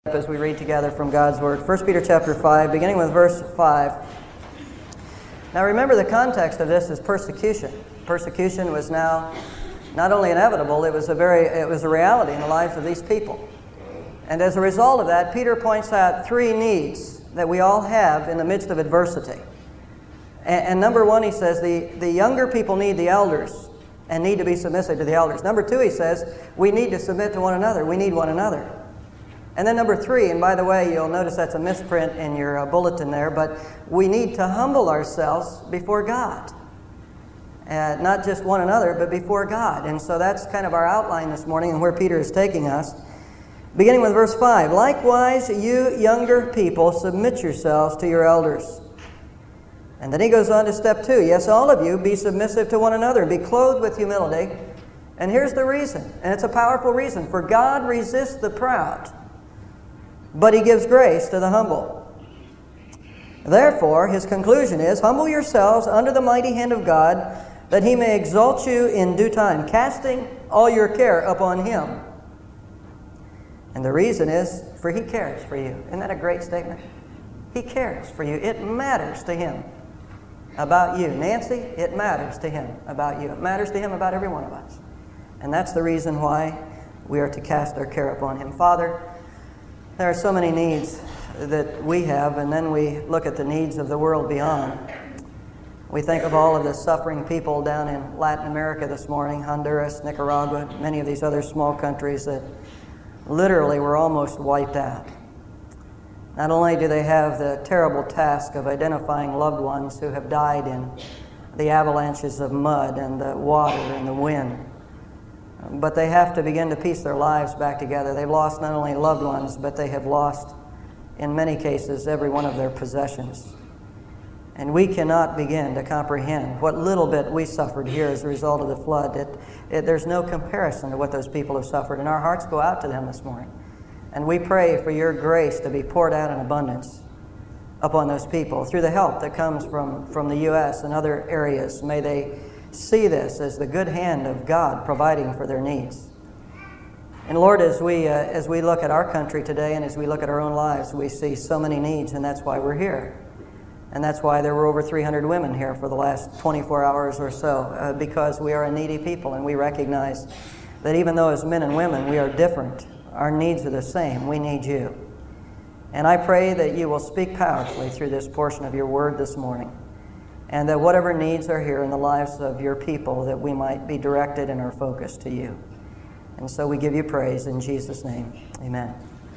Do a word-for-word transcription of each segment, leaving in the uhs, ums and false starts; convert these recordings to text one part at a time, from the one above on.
As we read together from God's Word. First Peter chapter five, beginning with verse five. Now remember, the context of this is persecution. Persecution was now not only inevitable, it was a very it was a reality in the lives of these people. And as a result of that, Peter points out three needs that we all have in the midst of adversity. And, and number one, he says, the, the younger people need the elders and need to be submissive to the elders. Number two, he says, we need to submit to one another. We need one another. And then number three, and by the way, you'll notice that's a misprint in your uh, bulletin there, but we need to humble ourselves before God. Uh, not just one another, but before God. And so that's kind of our outline this morning and where Peter is taking us. Beginning with verse five, likewise, you younger people, submit yourselves to your elders. And then he goes on to step two, yes, all of you, be submissive to one another, be clothed with humility. And here's the reason, and it's a powerful reason, for God resists the proud, but he gives grace to the humble. Therefore, his conclusion is, humble yourselves under the mighty hand of God, that he may exalt you in due time, casting all your care upon him. And the reason is, for he cares for you. Isn't that a great statement? He cares for you. It matters to him about you. Nancy, it matters to him about you. It matters to him about every one of us. And that's the reason why we are to cast our care upon him. Father, there are so many needs that we have, and then we look at the needs of the world beyond. We think of all of the suffering people down in Latin America this morning, Honduras, Nicaragua, many of these other small countries that literally were almost wiped out. Not only do they have the terrible task of identifying loved ones who have died in the avalanches of mud and the water and the wind, but they have to begin to piece their lives back together. They've lost not only loved ones, but they have lost, in many cases, every one of their possessions. And we cannot begin to comprehend what little bit we suffered here as a result of the flood. It, it, there's no comparison to what those people have suffered. And our hearts go out to them this morning. And we pray for your grace to be poured out in abundance upon those people through the help that comes from, from the U S and other areas. May they see this as the good hand of God providing for their needs. And Lord, as we uh, as we look at our country today and as we look at our own lives, we see so many needs, and that's why we're here. And that's why there were over three hundred women here for the last twenty-four hours or so, uh, because we are a needy people, and we recognize that even though as men and women we are different, our needs are the same. We need you. And I pray that you will speak powerfully through this portion of your word this morning, and that whatever needs are here in the lives of your people, that we might be directed in our focus to you. And so we give you praise in Jesus' name. Amen.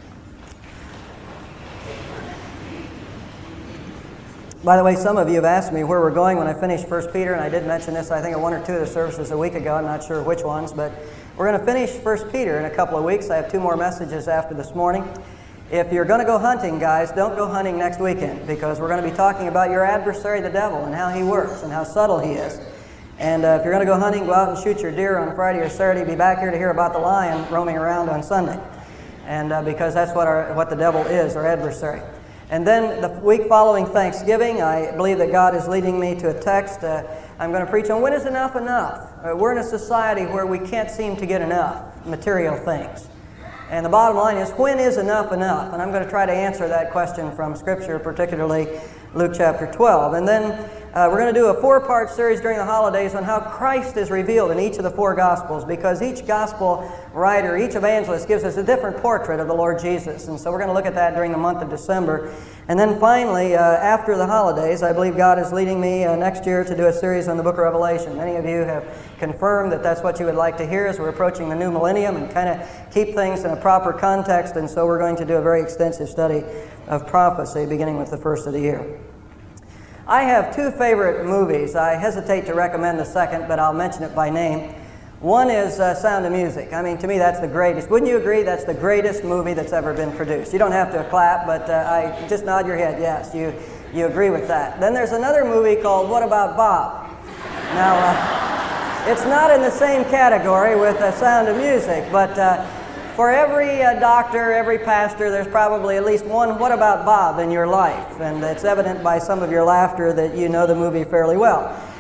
By the way, some of you have asked me where we're going when I finish First Peter, and I did mention this, I think, at one or two of the services a week ago. I'm not sure which ones, but we're going to finish First Peter in a couple of weeks. I have two more messages after this morning. If you're going to go hunting, guys, don't go hunting next weekend, because we're going to be talking about your adversary, the devil, and how he works and how subtle he is. And uh, if you're going to go hunting, go out and shoot your deer on Friday or Saturday. Be back here to hear about the lion roaming around on Sunday. And uh, because that's what, our, what the devil is, our adversary. And then the week following Thanksgiving, I believe that God is leading me to a text. Uh, I'm going to preach on when is enough enough. Uh, we're in a society where we can't seem to get enough material things. And the bottom line is, when is enough enough? And I'm going to try to answer that question from Scripture, particularly Luke chapter twelve. And then uh, we're going to do a four-part series during the holidays on how Christ is revealed in each of the four Gospels, because each Gospel writer, each evangelist gives us a different portrait of the Lord Jesus. And so we're going to look at that during the month of December. And then finally, uh, after the holidays, I believe God is leading me uh, next year to do a series on the book of Revelation. Many of you have confirmed that that's what you would like to hear as we're approaching the new millennium and kind of keep things in a proper context. And so we're going to do a very extensive study of prophecy beginning with the first of the year. I have two favorite movies. I hesitate to recommend the second, but I'll mention it by name. One is uh, Sound of Music. I mean, to me, that's the greatest. Wouldn't you agree that's the greatest movie that's ever been produced? You don't have to clap, but uh, I just nod your head. Yes, you, you agree with that. Then there's another movie called What About Bob? Now, uh, it's not in the same category with uh, Sound of Music, but uh, for every uh, doctor, every pastor, there's probably at least one What About Bob in your life. And it's evident by some of your laughter that you know the movie fairly well.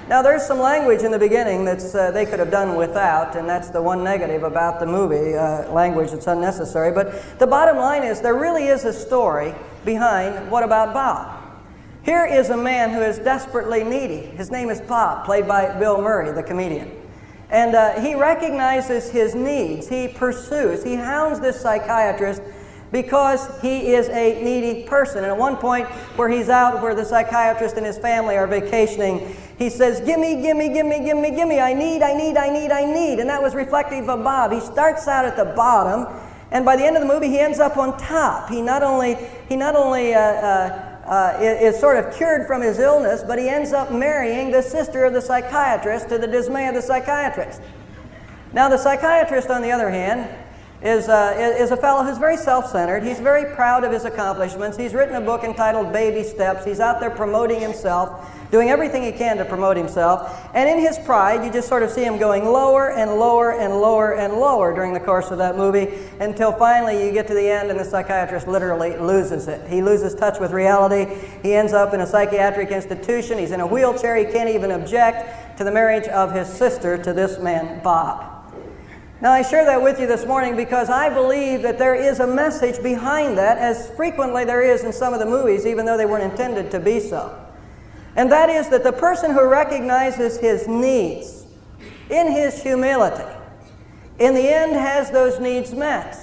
Now, there's some language in the beginning that uh, they could have done without, and that's the one negative about the movie, uh, language that's unnecessary. But the bottom line is there really is a story behind What About Bob? Here is a man who is desperately needy. His name is Bob, played by Bill Murray, the comedian. And uh, he recognizes his needs. He pursues, he hounds this psychiatrist because he is a needy person. And at one point where he's out, where the psychiatrist and his family are vacationing, he says, gimme, gimme, gimme, gimme, gimme, I need, I need, I need, I need. And that was reflective of Bob. He starts out at the bottom, and by the end of the movie, he ends up on top. He not only, he not only uh, uh, uh, is, is sort of cured from his illness, but he ends up marrying the sister of the psychiatrist to the dismay of the psychiatrist. Now, the psychiatrist, on the other hand, is, uh, is a fellow who's very self-centered. He's very proud of his accomplishments. He's written a book entitled Baby Steps. He's out there promoting himself, doing everything he can to promote himself. And in his pride, you just sort of see him going lower and lower and lower and lower during the course of that movie, until finally you get to the end and the psychiatrist literally loses it. He loses touch with reality. He ends up in a psychiatric institution. He's in a wheelchair. He can't even object to the marriage of his sister to this man, Bob. Now, I share that with you this morning because I believe that there is a message behind that, as frequently there is in some of the movies, even though they weren't intended to be so. And that is that the person who recognizes his needs in his humility, in the end has those needs met.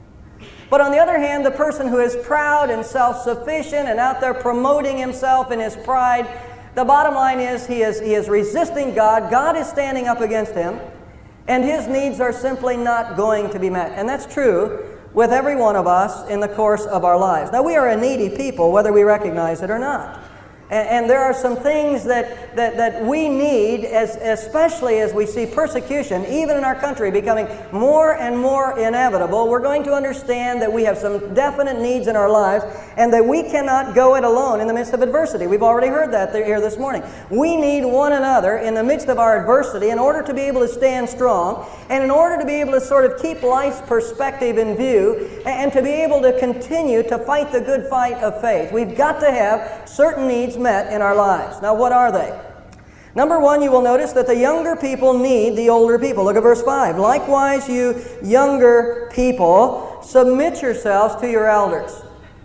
But on the other hand, the person who is proud and self-sufficient and out there promoting himself in his pride, the bottom line is he is, he is resisting God. God is standing up against him, and his needs are simply not going to be met. And that's true with every one of us in the course of our lives. Now, we are a needy people, whether we recognize it or not. And, and there are some things that, that, that we need, as, especially as we see persecution, even in our country, becoming more and more inevitable. We're going to understand that we have some definite needs in our lives, and that we cannot go it alone in the midst of adversity. We've already heard that here this morning. We need one another in the midst of our adversity in order to be able to stand strong, and in order to be able to sort of keep life's perspective in view, and to be able to continue to fight the good fight of faith. We've got to have certain needs met in our lives. Now, what are they? Number one, you will notice that the younger people need the older people. Look at verse five. Likewise, you younger people, submit yourselves to your elders.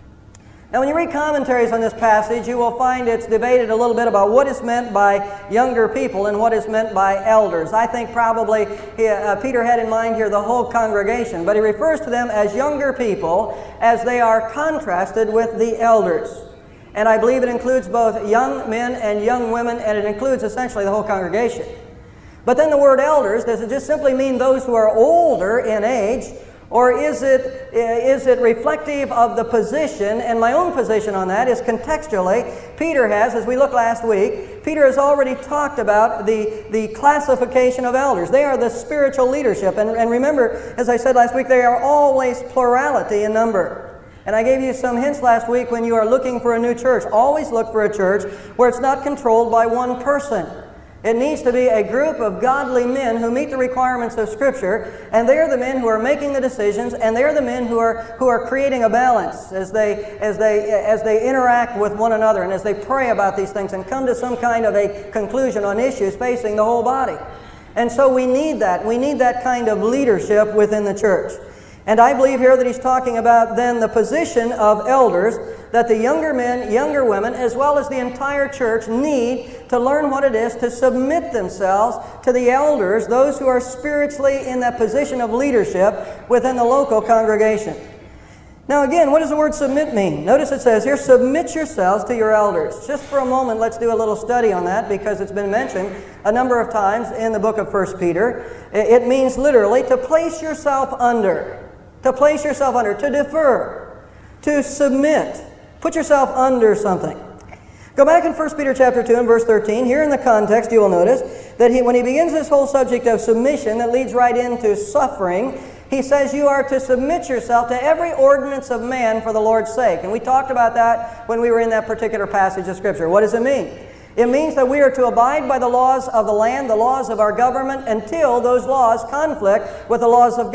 Now, when you read commentaries on this passage, you will find it's debated a little bit about what is meant by younger people and what is meant by elders. I think probably he, uh, Peter had in mind here the whole congregation, but he refers to them as younger people as they are contrasted with the elders. And I believe it includes both young men and young women, and it includes essentially the whole congregation. But then the word elders, does it just simply mean those who are older in age? Or is it, is it reflective of the position? And my own position on that is contextually, Peter has, as we looked last week, Peter has already talked about the, the classification of elders. They are the spiritual leadership. And, and remember, as I said last week, they are always plurality in number. And I gave you some hints last week when you are looking for a new church. Always look for a church where it's not controlled by one person. It needs to be a group of godly men who meet the requirements of Scripture, and they are the men who are making the decisions, and they are the men who are who are creating a balance as they as they as they interact with one another and as they pray about these things and come to some kind of a conclusion on issues facing the whole body. And so we need that. We need that kind of leadership within the church. And I believe here that he's talking about then the position of elders, that the younger men, younger women, as well as the entire church need to learn what it is to submit themselves to the elders, those who are spiritually in that position of leadership within the local congregation. Now again, what does the word submit mean? Notice it says here, submit yourselves to your elders. Just for a moment, let's do a little study on that because it's been mentioned a number of times in the book of First Peter. It means literally to place yourself under. To place yourself under, to defer, to submit. Put yourself under something. Go back in First Peter chapter two and verse thirteen. Here in the context, you will notice that he, when he begins this whole subject of submission that leads right into suffering, he says you are to submit yourself to every ordinance of man for the Lord's sake. And we talked about that when we were in that particular passage of Scripture. What does it mean? It means that we are to abide by the laws of the land, the laws of our government, until those laws conflict with the laws of God.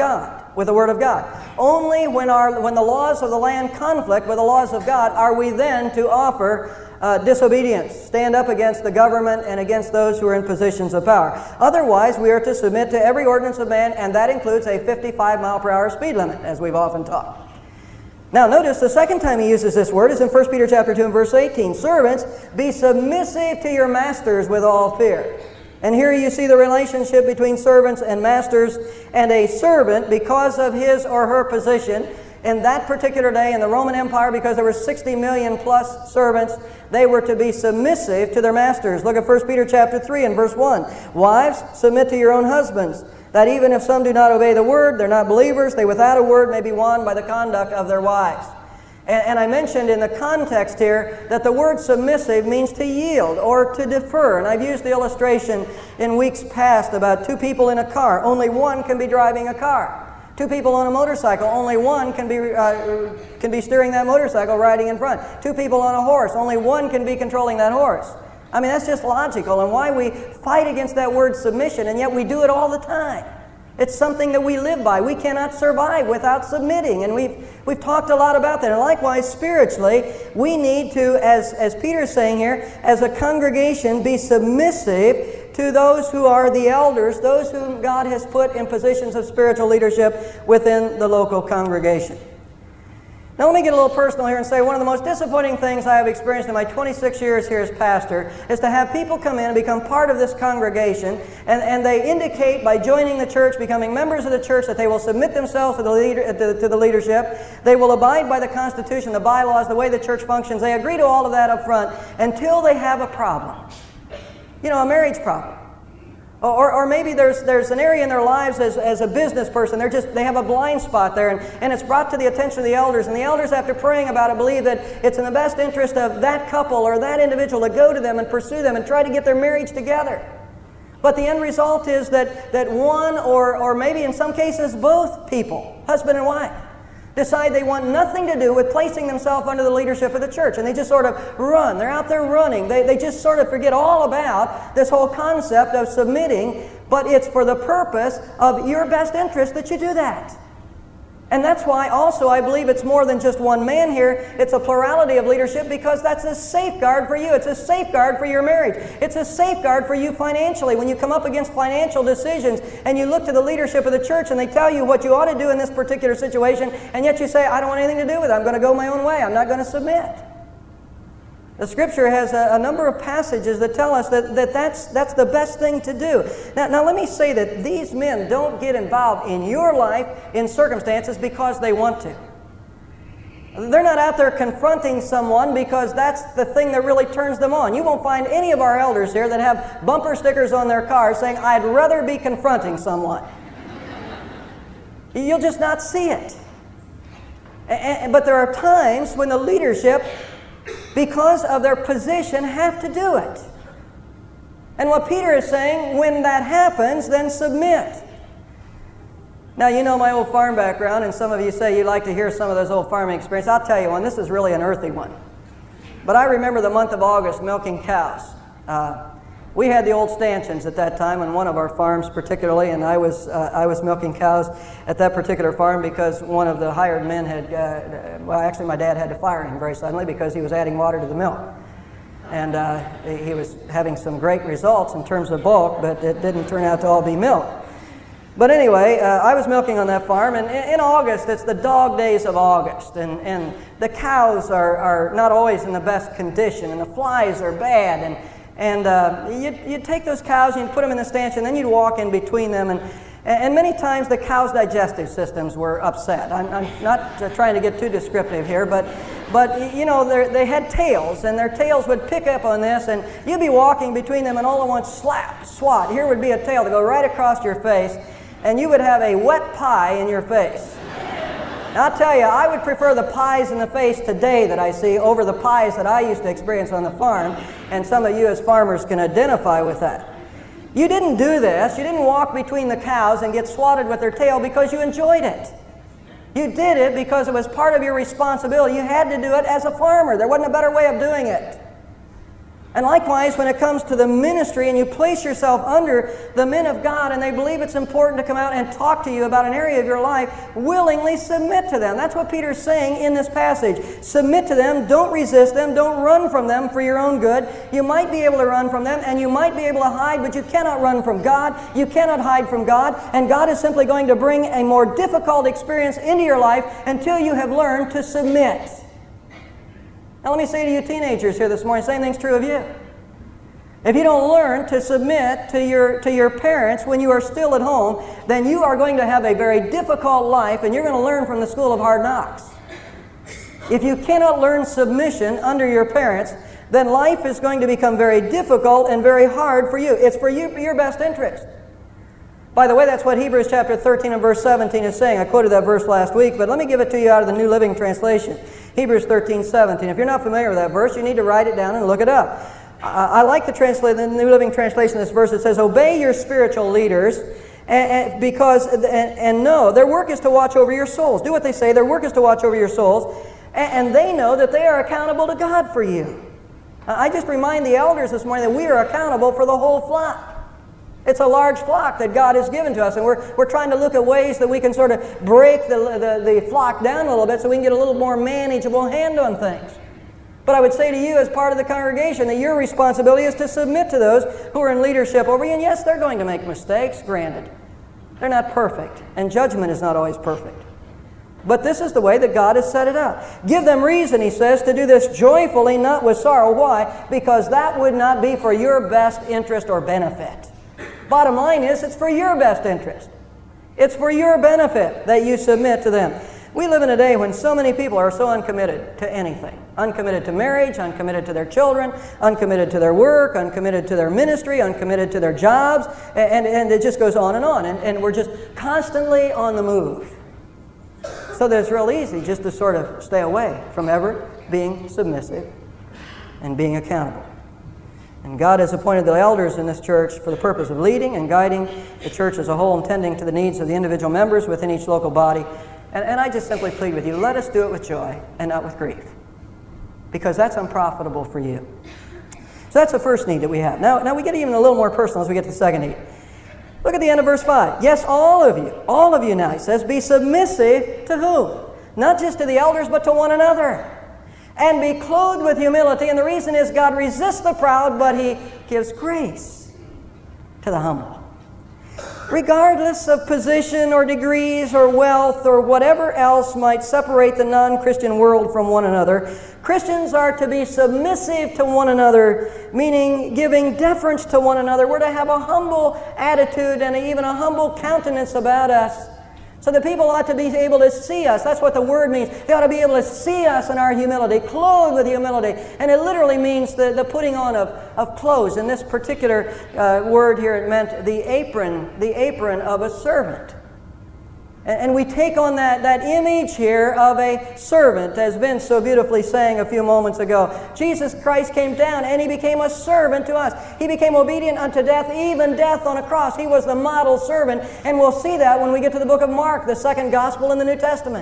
with the Word of God. Only when, our, when the laws of the land conflict with the laws of God are we then to offer uh, disobedience, stand up against the government and against those who are in positions of power. Otherwise, we are to submit to every ordinance of man, and that includes a fifty-five mile per hour speed limit, as we've often taught. Now notice the second time he uses this word is in First Peter chapter two and verse eighteen. Servants, be submissive to your masters with all fear. And here you see the relationship between servants and masters, and a servant, because of his or her position, in that particular day in the Roman Empire, because there were sixty million plus servants, they were to be submissive to their masters. Look at First Peter chapter three and verse one. Wives, submit to your own husbands, that even if some do not obey the word, they're not believers, they without a word may be won by the conduct of their wives. And, and I mentioned in the context here that the word submissive means to yield or to defer. And I've used the illustration in weeks past about two people in a car. Only one can be driving a car. Two people on a motorcycle, only one can be, uh, can be steering that motorcycle riding in front. Two people on a horse, only one can be controlling that horse. I mean, that's just logical, and why we fight against that word submission, and yet we do it all the time. It's something that we live by. We cannot survive without submitting, and we've, we've talked a lot about that. And likewise, spiritually, we need to, as, as Peter's saying here, as a congregation, be submissive to those who are the elders, those whom God has put in positions of spiritual leadership within the local congregation. Now let me get a little personal here and say one of the most disappointing things I have experienced in my twenty-six years here as pastor is to have people come in and become part of this congregation, and, and they indicate by joining the church, becoming members of the church, that they will submit themselves to the, leader, to, to the leadership, they will abide by the Constitution, the bylaws, the way the church functions. They agree to all of that up front until they have a problem. You know, a marriage problem. Or, or maybe there's, there's an area in their lives as, as a business person, they're just, they have a blind spot there, and, and it's brought to the attention of the elders, and the elders, after praying about it, believe that it's in the best interest of that couple or that individual to go to them and pursue them and try to get their marriage together. But the end result is that, that one or, or maybe in some cases both people, husband and wife, decide they want nothing to do with placing themselves under the leadership of the church. And they just sort of run. They're out there running. They, they just sort of forget all about this whole concept of submitting, but it's for the purpose of your best interest that you do that. And that's why also I believe it's more than just one man here. It's a plurality of leadership, because that's a safeguard for you. It's a safeguard for your marriage. It's a safeguard for you financially. When you come up against financial decisions and you look to the leadership of the church and they tell you what you ought to do in this particular situation, and yet you say, I don't want anything to do with it. I'm going to go my own way. I'm not going to submit. The Scripture has a, a number of passages that tell us that, that that's, that's the best thing to do. Now, now, let me say that these men don't get involved in your life in circumstances because they want to. They're not out there confronting someone because that's the thing that really turns them on. You won't find any of our elders here that have bumper stickers on their cars saying, I'd rather be confronting someone. You'll just not see it. And, but there are times when the leadership, because of their position, have to do it. And what Peter is saying, when that happens, then submit. Now, you know my old farm background, and some of you say you like to hear some of those old farming experiences. I'll tell you one. This is really an earthy one. But I remember the month of August milking cows. Uh, we had the old stanchions at that time on one of our farms particularly, and I was, uh, I was milking cows at that particular farm because one of the hired men had, uh, well, actually my dad had to fire him very suddenly because he was adding water to the milk. And uh, he was having some great results in terms of bulk, but it didn't turn out to all be milk. But anyway, uh, I was milking on that farm, and in, in August, it's the dog days of August, and, and the cows are, are not always in the best condition, and the flies are bad, and And uh, you'd, you'd take those cows and you'd put them in the stanchion, and then you'd walk in between them. And, and many times the cows' digestive systems were upset. I'm, I'm not uh, trying to get too descriptive here, but, but you know, they had tails, and their tails would pick up on this, and you'd be walking between them, and all at once, slap, swat. Here would be a tail to go right across your face, and you would have a wet pie in your face. Now, I'll tell you, I would prefer the pies in the face today that I see over the pies that I used to experience on the farm, and some of you as farmers can identify with that. You didn't do this. You didn't walk between the cows and get swatted with their tail because you enjoyed it. You did it because it was part of your responsibility. You had to do it as a farmer. There wasn't a better way of doing it. And likewise, when it comes to the ministry and you place yourself under the men of God and they believe it's important to come out and talk to you about an area of your life, willingly submit to them. That's what Peter's saying in this passage. Submit to them, don't resist them, don't run from them for your own good. You might be able to run from them and you might be able to hide, but you cannot run from God. You cannot hide from God. And God is simply going to bring a more difficult experience into your life until you have learned to submit. Now let me say to you teenagers here this morning, same thing's true of you. If you don't learn to submit to your, to your parents when you are still at home, then you are going to have a very difficult life and you're going to learn from the school of hard knocks. If you cannot learn submission under your parents, then life is going to become very difficult and very hard for you. It's for you, your best interest. By the way, that's what Hebrews chapter thirteen and verse seventeen is saying. I quoted that verse last week, but let me give it to you out of the New Living Translation. Hebrews thirteen, seventeen. If you're not familiar with that verse, you need to write it down and look it up. I, I like the, translate, the New Living Translation of this verse. It says, obey your spiritual leaders and, and because and, and know their work is to watch over your souls. Do what they say. Their work is to watch over your souls. And, and they know that they are accountable to God for you. I just remind the elders this morning that we are accountable for the whole flock. It's a large flock that God has given to us, and we're, we're trying to look at ways that we can sort of break the, the, the flock down a little bit so we can get a little more manageable hand on things. But I would say to you as part of the congregation that your responsibility is to submit to those who are in leadership over you. And yes, they're going to make mistakes, granted. They're not perfect, and judgment is not always perfect. But this is the way that God has set it up. Give them reason, he says, to do this joyfully, not with sorrow. Why? Because that would not be for your best interest or benefit. Bottom line is, it's for your best interest. It's for your benefit that you submit to them. We live in a day when so many people are so uncommitted to anything. Uncommitted to marriage, uncommitted to their children, uncommitted to their work, uncommitted to their ministry, uncommitted to their jobs, and, and it just goes on and on. And, and we're just constantly on the move. So that it's real easy just to sort of stay away from ever being submissive and being accountable. And God has appointed the elders in this church for the purpose of leading and guiding the church as a whole and tending to the needs of the individual members within each local body. And, and I just simply plead with you, let us do it with joy and not with grief. Because that's unprofitable for you. So that's the first need that we have. Now, now we get even a little more personal as we get to the second need. Look at the end of verse five. Yes, all of you, all of you now, he says, be submissive to whom? Not just to the elders, but to one another. And be clothed with humility. And the reason is God resists the proud, but he gives grace to the humble. Regardless of position or degrees or wealth or whatever else might separate the non-Christian world from one another, Christians are to be submissive to one another, meaning giving deference to one another. We're to have a humble attitude and even a humble countenance about us. So the people ought to be able to see us. That's what the word means. They ought to be able to see us in our humility, clothed with humility. And it literally means the, the putting on of, of clothes. In this particular uh, word here, it meant the apron, the apron of a servant. And, and we take on that, that image here of a servant, as Vince so beautifully sang a few moments ago. Jesus Christ came down and he became a servant to us. He became obedient unto death, even death on a cross. He was the model servant, and we'll see that when we get to the book of Mark, the second gospel in the New Testament.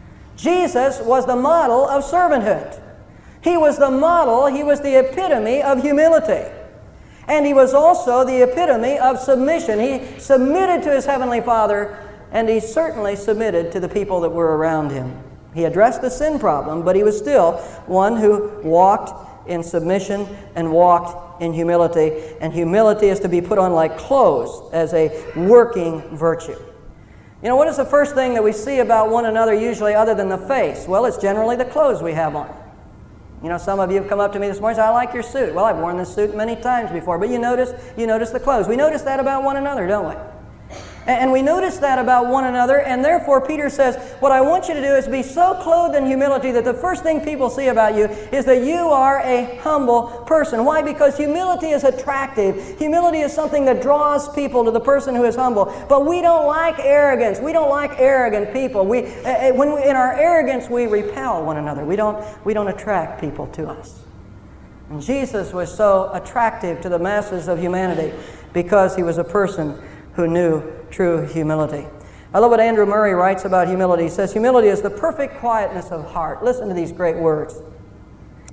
Jesus was the model of servanthood. He was the model, he was the epitome of humility. And he was also the epitome of submission. He submitted to his heavenly Father, and he certainly submitted to the people that were around him. He addressed the sin problem, but he was still one who walked in submission and walked in humility. And humility is to be put on like clothes as a working virtue. You know, what is the first thing that we see about one another usually other than the face? Well, it's generally the clothes we have on. You know, some of you have come up to me this morning and said, I like your suit. Well, I've worn this suit many times before, but you notice, you notice the clothes. We notice that about one another, don't we? And we notice that about one another, and therefore Peter says, what I want you to do is be so clothed in humility that the first thing people see about you is that you are a humble person. Why? Because humility is attractive. Humility is something that draws people to the person who is humble. But we don't like arrogance. We don't like arrogant people. We, uh, when we, in our arrogance, we repel one another. We don't, we don't attract people to us. And Jesus was so attractive to the masses of humanity because he was a person who knew true humility. I love what Andrew Murray writes about humility. He says, humility is the perfect quietness of heart. Listen to these great words.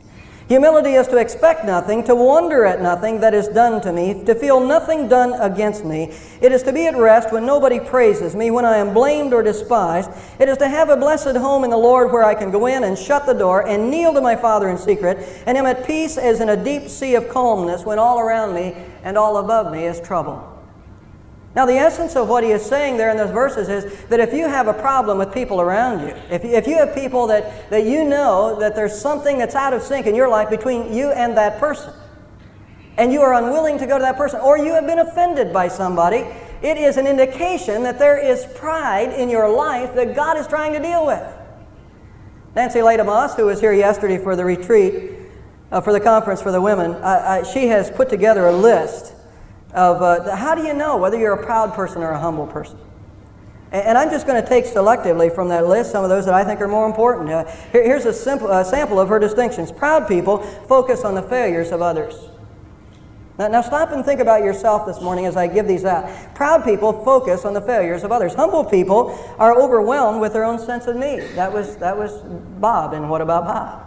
Humility is to expect nothing, to wonder at nothing that is done to me, to feel nothing done against me. It is to be at rest when nobody praises me, when I am blamed or despised. It is to have a blessed home in the Lord where I can go in and shut the door and kneel to my Father in secret, and am at peace as in a deep sea of calmness when all around me and all above me is trouble. Now, the essence of what he is saying there in those verses is that if you have a problem with people around you, if, if you have people that, that you know that there's something that's out of sync in your life between you and that person, and you are unwilling to go to that person, or you have been offended by somebody, it is an indication that there is pride in your life that God is trying to deal with. Nancy Ladamas, who was here yesterday for the retreat, uh, for the conference for the women, uh, uh, she has put together a list of uh, how do you know whether you're a proud person or a humble person. And, and I'm just going to take selectively from that list some of those that I think are more important. Uh, here, here's a simple uh, sample of her distinctions. Proud people focus on the failures of others. Now, now stop and think about yourself this morning as I give these out. Proud people focus on the failures of others. Humble people are overwhelmed with their own sense of need. That was, that was Bob, and what about Bob?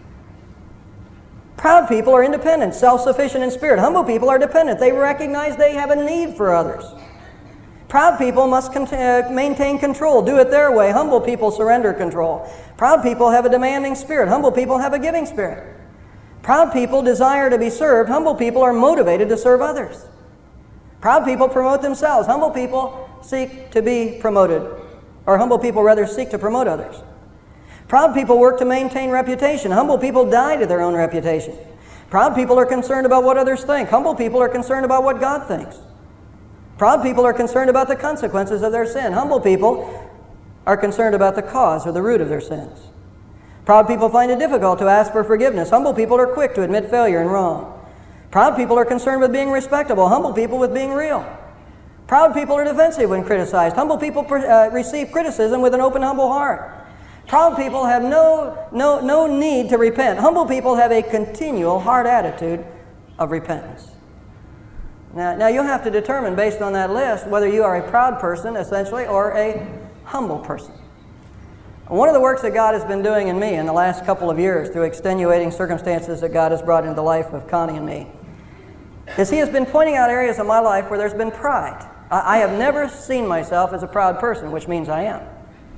Proud people are independent, self-sufficient in spirit. Humble people are dependent. They recognize they have a need for others. Proud people must con- uh, maintain control, do it their way. Humble people surrender control. Proud people have a demanding spirit. Humble people have a giving spirit. Proud people desire to be served. Humble people are motivated to serve others. Proud people promote themselves. Humble people seek to be promoted. Or humble people rather seek to promote others. Proud people work to maintain reputation. Humble people die to their own reputation. Proud people are concerned about what others think. Humble people are concerned about what God thinks. Proud people are concerned about the consequences of their sin. Humble people are concerned about the cause or the root of their sins. Proud people find it difficult to ask for forgiveness. Humble people are quick to admit failure and wrong. Proud people are concerned with being respectable. Humble people with being real. Proud people are defensive when criticized. Humble people uh, receive criticism with an open, humble heart. Proud people have no, no, no need to repent. Humble people have a continual hard attitude of repentance. Now, now you'll have to determine based on that list whether you are a proud person, essentially, or a humble person. One of the works that God has been doing in me in the last couple of years through extenuating circumstances that God has brought into the life of Connie and me is He has been pointing out areas of my life where there's been pride. I, I have never seen myself as a proud person, which means I am.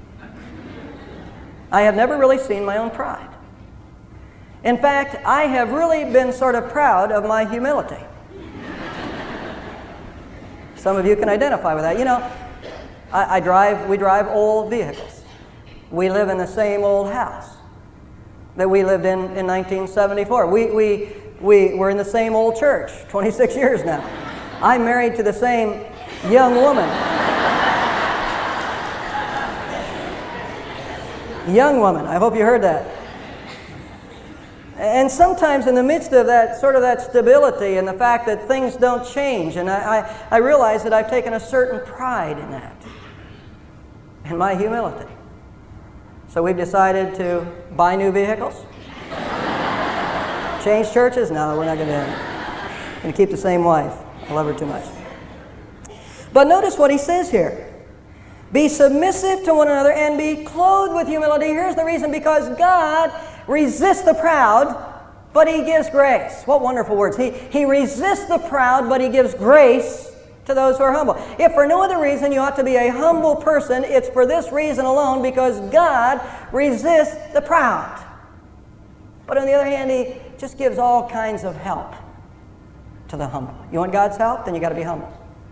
I have never really seen my own pride. In fact, I have really been sort of proud of my humility. Some of you can identify with that. You know, I, I drive, we drive old vehicles. We live in the same old house that we lived in in nineteen seventy-four. We, we, we were in the same old church, twenty-six years now. I'm married to the same young woman. Young woman, I hope you heard that. And sometimes in the midst of that, sort of that stability and the fact that things don't change, and I, I, I realize that I've taken a certain pride in that, in my humility. So we've decided to buy new vehicles. Change churches? No, we're not going to. Going to keep the same wife. I love her too much. But notice what he says here. Be submissive to one another and be clothed with humility. Here's the reason, because God resists the proud, but He gives grace. What wonderful words. He, he resists the proud, but He gives grace to those who are humble. If for no other reason you ought to be a humble person, it's for this reason alone, because God resists the proud. But on the other hand, He just gives all kinds of help to the humble. You want God's help? Then you got to be humble.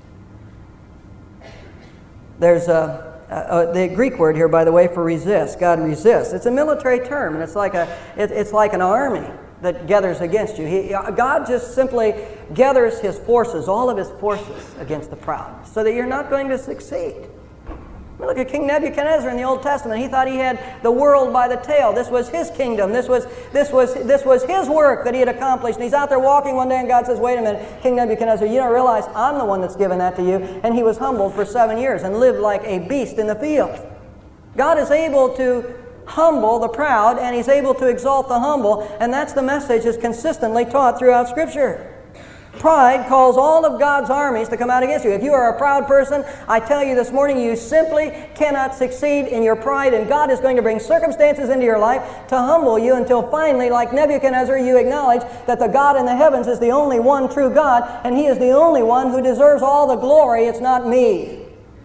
There's a, a, a, the Greek word here, by the way, for resist. God resists. It's a military term, and it's like a it, it's like an army that gathers against you. He, God just simply gathers His forces, all of His forces, against the proud, so that you're not going to succeed. I mean, look at King Nebuchadnezzar in the Old Testament. He thought he had the world by the tail. This was his kingdom. This was this was this was his work that he had accomplished. And he's out there walking one day, and God says, "Wait a minute, King Nebuchadnezzar, you don't realize I'm the one that's given that to you." And he was humbled for seven years and lived like a beast in the field. God is able to humble the proud, and He's able to exalt the humble, and that's the message that's consistently taught throughout Scripture. Pride calls all of God's armies to come out against you. If you are a proud person, I tell you this morning, you simply cannot succeed in your pride, and God is going to bring circumstances into your life to humble you until finally, like Nebuchadnezzar, you acknowledge that the God in the heavens is the only one true God, and He is the only one who deserves all the glory. It's not me.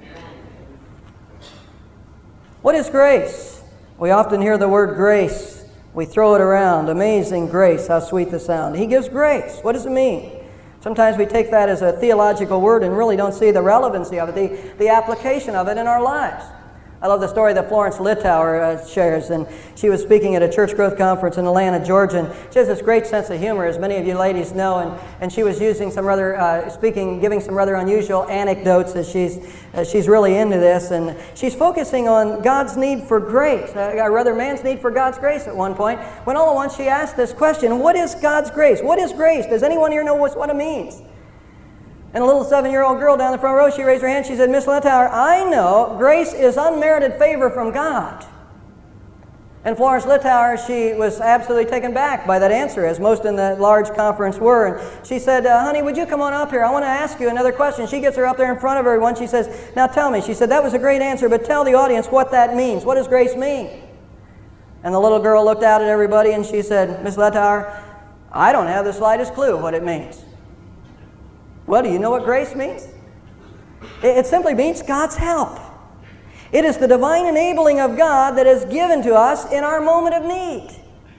What is grace? We often hear the word grace. We throw it around. Amazing grace, how sweet the sound. He gives grace. What does it mean? Sometimes we take that as a theological word and really don't see the relevancy of it, the, the application of it in our lives. I love the story that Florence Littauer uh, shares, and she was speaking at a church growth conference in Atlanta, Georgia, and she has this great sense of humor, as many of you ladies know, and, and she was using some rather, uh, speaking, giving some rather unusual anecdotes as she's, as she's really into this, and she's focusing on God's need for grace, uh, or rather man's need for God's grace at one point, when all at once she asked this question, what is God's grace? What is grace? Does anyone here know what, what it means? And a little seven-year-old girl down the front row, she raised her hand. She said, Miss Littauer, I know grace is unmerited favor from God. And Florence Littauer, she was absolutely taken back by that answer, as most in that large conference were. And she said, uh, honey, would you come on up here? I want to ask you another question. She gets her up there in front of everyone. She says, now tell me. She said, that was a great answer, but tell the audience what that means. What does grace mean? And the little girl looked out at everybody and she said, Miss Littauer, I don't have the slightest clue what it means. Well, do you know what grace means? It simply means God's help. It is the divine enabling of God that is given to us in our moment of need.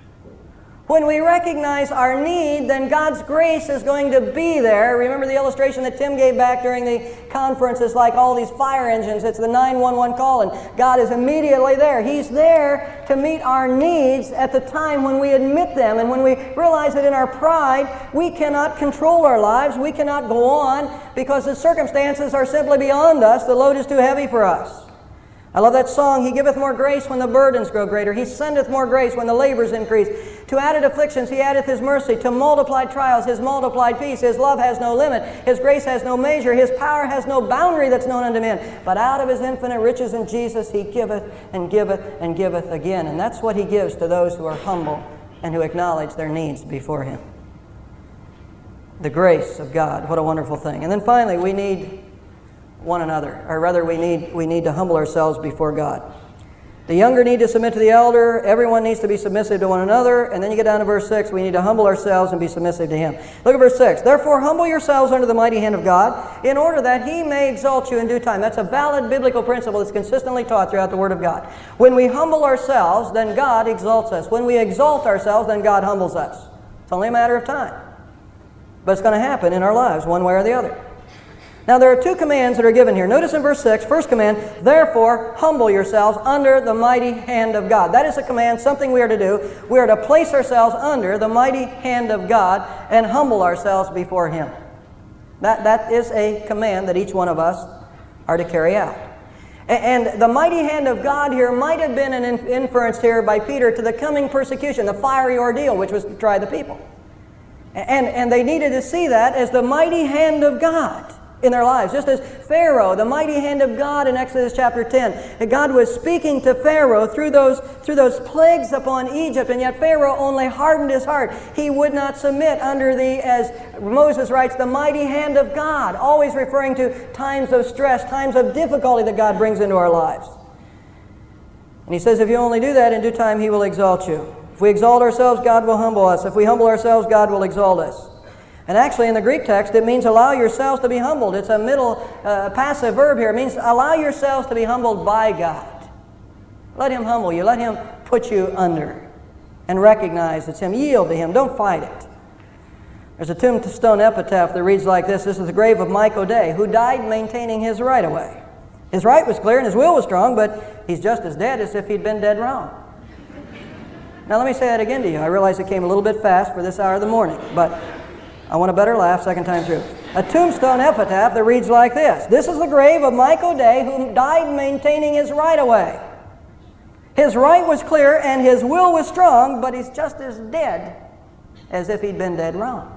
When we recognize our need, then God's grace is going to be there. Remember the illustration that Tim gave back during the conference? It's like all these fire engines. It's the nine one one call, and God is immediately there. He's there to meet our needs at the time when we admit them, and when we realize that in our pride, we cannot control our lives. We cannot go on because the circumstances are simply beyond us. The load is too heavy for us. I love that song, He giveth more grace when the burdens grow greater. He sendeth more grace when the labors increase. To added afflictions He addeth His mercy. To multiplied trials His multiplied peace. His love has no limit. His grace has no measure. His power has no boundary that's known unto men. But out of His infinite riches in Jesus He giveth and giveth and giveth again. And that's what He gives to those who are humble and who acknowledge their needs before Him. The grace of God, what a wonderful thing. And then finally, we need one another, or rather we need, we need to humble ourselves before God. The younger need to submit to the elder. Everyone needs to be submissive to one another. And then you get down to verse six. We need to humble ourselves and be submissive to Him. Look at verse six. Therefore humble yourselves under the mighty hand of God, in order that He may exalt you in due time. That's a valid biblical principle that's consistently taught throughout the Word of God. When we humble ourselves, then God exalts us. When we exalt ourselves, then God humbles us. It's only a matter of time. But it's going to happen in our lives, one way or the other. Now there are two commands that are given here. Notice in verse six, first command, therefore humble yourselves under the mighty hand of God. That is a command, something we are to do. We are to place ourselves under the mighty hand of God and humble ourselves before Him. That, that is a command that each one of us are to carry out. And, and the mighty hand of God here might have been an inference here by Peter to the coming persecution, the fiery ordeal which was to try the people. And, and they needed to see that as the mighty hand of God in their lives. Just as Pharaoh, the mighty hand of God in Exodus chapter ten, that God was speaking to Pharaoh through those, through those plagues upon Egypt, and yet Pharaoh only hardened his heart. He would not submit under the, as Moses writes, the mighty hand of God, always referring to times of stress, times of difficulty that God brings into our lives. And he says, if you only do that, in due time He will exalt you. If we exalt ourselves, God will humble us. If we humble ourselves, God will exalt us. And actually in the Greek text, it means allow yourselves to be humbled. It's a middle uh, passive verb here. It means allow yourselves to be humbled by God. Let Him humble you. Let Him put you under. And recognize it's Him. Yield to Him. Don't fight it. There's a tombstone epitaph that reads like this. This is the grave of Mike O'Day, who died maintaining his right away. His right was clear and his will was strong, but he's just as dead as if he'd been dead wrong. Now let me say that again to you. I realize it came a little bit fast for this hour of the morning, but I want a better laugh second time through. A tombstone epitaph that reads like this. This is the grave of Mike O'Day, who died maintaining his right away. His right was clear and his will was strong, but he's just as dead as if he'd been dead wrong.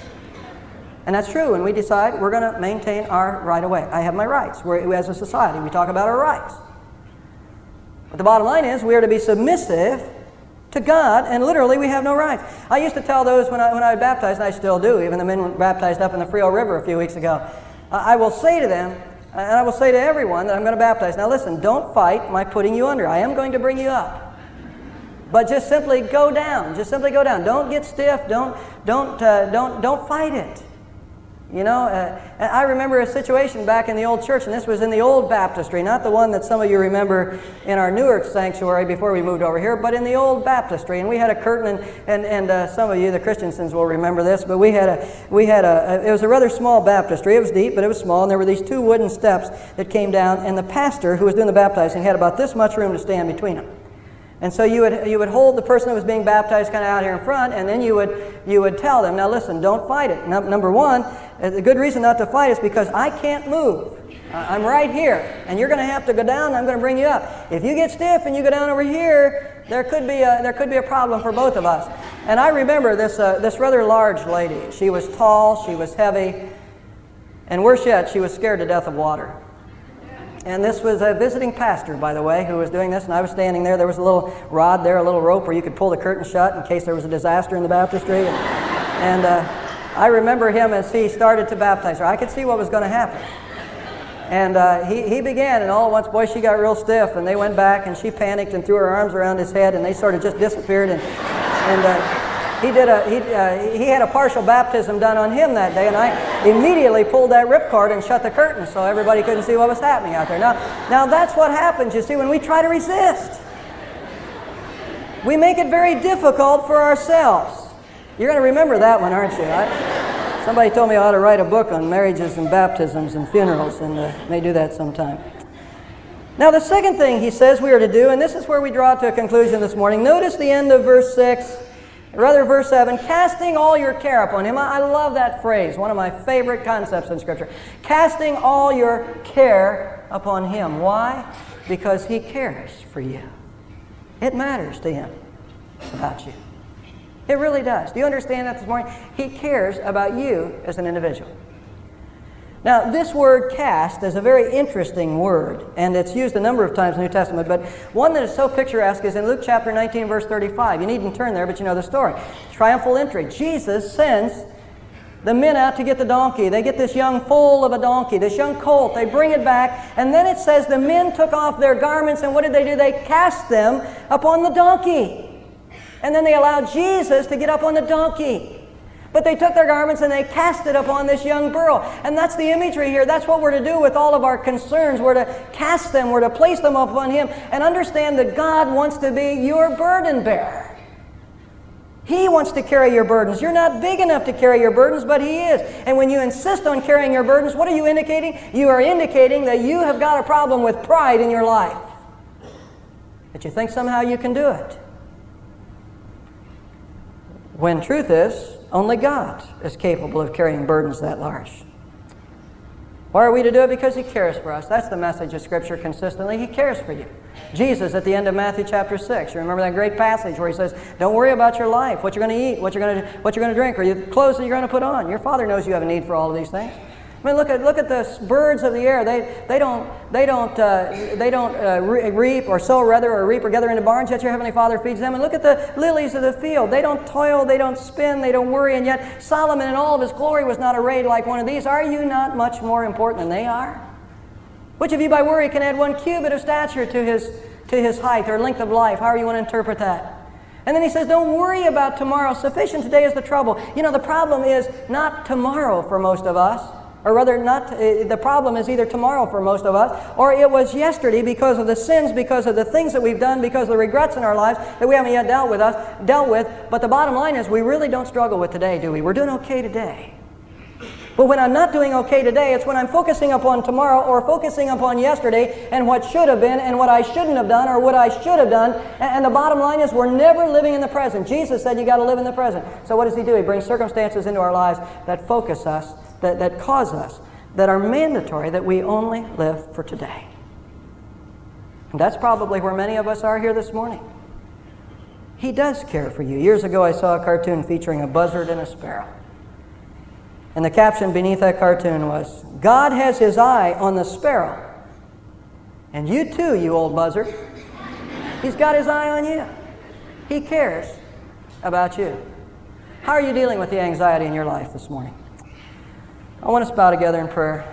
And that's true when we decide we're going to maintain our right away. I have my rights. We're, as a society, we talk about our rights. But the bottom line is we are to be submissive To God, and literally we have no rights. I used to tell those when I, when I was baptized, and I still do, even the men were baptized up in the Frio River a few weeks ago. I will say to them, and I will say to everyone that I'm going to baptize, now listen, don't fight my putting you under. I am going to bring you up. But just simply go down. Just simply go down. Don't get stiff. Don't, don't, uh, don't, don't fight it. You know, uh, I remember a situation back in the old church, and this was in the old baptistry, not the one that some of you remember in our Newark sanctuary before we moved over here, but in the old baptistry. And we had a curtain, and and, and uh, some of you, the Christiansons, will remember this. But we had a we had a, a it was a rather small baptistry. It was deep, but it was small, and there were these two wooden steps that came down. And the pastor who was doing the baptizing had about this much room to stand between them. And so you would you would hold the person that was being baptized kind of out here in front, and then you would you would tell them, now listen, don't fight it. No, number one, the good reason not to fight is because I can't move. I'm right here, and you're going to have to go down, and I'm going to bring you up. If you get stiff and you go down over here, there could be a there could be a problem for both of us. And I remember this uh, this rather large lady. She was tall, she was heavy, and worse yet, she was scared to death of water. And this was a visiting pastor, by the way, who was doing this, and I was standing there. There was a little rod there, a little rope where you could pull the curtain shut in case there was a disaster in the baptistry. And, and uh, I remember him as he started to baptize her. I could see what was going to happen. And uh, he, he began, and all at once, boy, she got real stiff, and they went back, and she panicked and threw her arms around his head, and they sort of just disappeared. And, and uh, he did a he uh, he had a partial baptism done on him that day, and I immediately pulled that ripcord and shut the curtain so everybody couldn't see what was happening out there. Now, now that's what happens, you see, when we try to resist. We make it very difficult for ourselves. You're going to remember that one, aren't you? I, somebody told me I ought to write a book on marriages and baptisms and funerals, and uh, may do that sometime. Now, the second thing he says we are to do, and this is where we draw to a conclusion this morning. Notice the end of verse six. Rather, verse seven, casting all your care upon him. I love that phrase, one of my favorite concepts in Scripture. Casting all your care upon him. Why? Because he cares for you. It matters to him about you. It really does. Do you understand that this morning? He cares about you as an individual. Now, this word cast is a very interesting word, and it's used a number of times in the New Testament, but one that is so picturesque is in Luke chapter nineteen, verse thirty-five. You needn't turn there, but you know the story. Triumphal entry. Jesus sends the men out to get the donkey. They get this young foal of a donkey, this young colt. They bring it back, and then it says the men took off their garments, and what did they do? They cast them upon the donkey. And then they allowed Jesus to get up on the donkey. But they took their garments and they cast it upon this young girl. And that's the imagery here. That's what we're to do with all of our concerns. We're to cast them. We're to place them upon him and understand that God wants to be your burden bearer. He wants to carry your burdens. You're not big enough to carry your burdens, but he is. And when you insist on carrying your burdens, what are you indicating? You are indicating that you have got a problem with pride in your life. That you think somehow you can do it. When truth is, only God is capable of carrying burdens that large. Why are we to do it? Because he cares for us. That's the message of Scripture consistently. He cares for you. Jesus at the end of Matthew chapter six, you remember that great passage where he says, don't worry about your life, what you're going to eat, what you're going to, what you're going to drink, or the clothes that you're going to put on. Your Father knows you have a need for all of these things. I mean, look at look at the birds of the air. They they don't they don't uh, they don't uh, reap or sow rather or reap or gather into barns. Yet your heavenly Father feeds them. And look at the lilies of the field. They don't toil, they don't spin, they don't worry. And yet Solomon in all of his glory was not arrayed like one of these. Are you not much more important than they are? Which of you by worry can add one cubit of stature to his to his height or length of life? However you want to interpret that. And then he says, don't worry about tomorrow. Sufficient today is the trouble. You know, the problem is not tomorrow for most of us. Or rather, not uh, the problem is either tomorrow for most of us, or it was yesterday because of the sins, because of the things that we've done, because of the regrets in our lives that we haven't yet dealt with us, dealt with. But the bottom line is we really don't struggle with today, do we? We're doing okay today. But when I'm not doing okay today, it's when I'm focusing upon tomorrow or focusing upon yesterday and what should have been and what I shouldn't have done or what I should have done. And, and the bottom line is we're never living in the present. Jesus said you got to live in the present. So what does he do? He brings circumstances into our lives that focus us, that, that cause us, that are mandatory, that we only live for today. And that's probably where many of us are here this morning. He does care for you. Years ago I saw a cartoon featuring a buzzard and a sparrow. And the caption beneath that cartoon was, God has his eye on the sparrow. And you too, you old buzzard. He's got his eye on you. He cares about you. How are you dealing with the anxiety in your life this morning? I want us to bow together in prayer.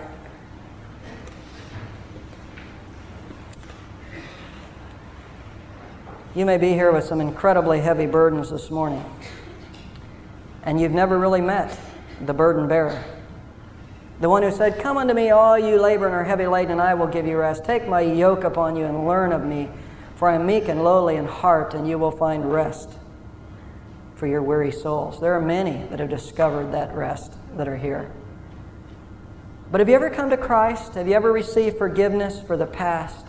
You may be here with some incredibly heavy burdens this morning, and you've never really met the burden bearer. The one who said, "Come unto me, all you labor and are heavy laden, and I will give you rest. Take my yoke upon you and learn of me, for I am meek and lowly in heart, and you will find rest for your weary souls." There are many that have discovered that rest that are here. But have you ever come to Christ? Have you ever received forgiveness for the past?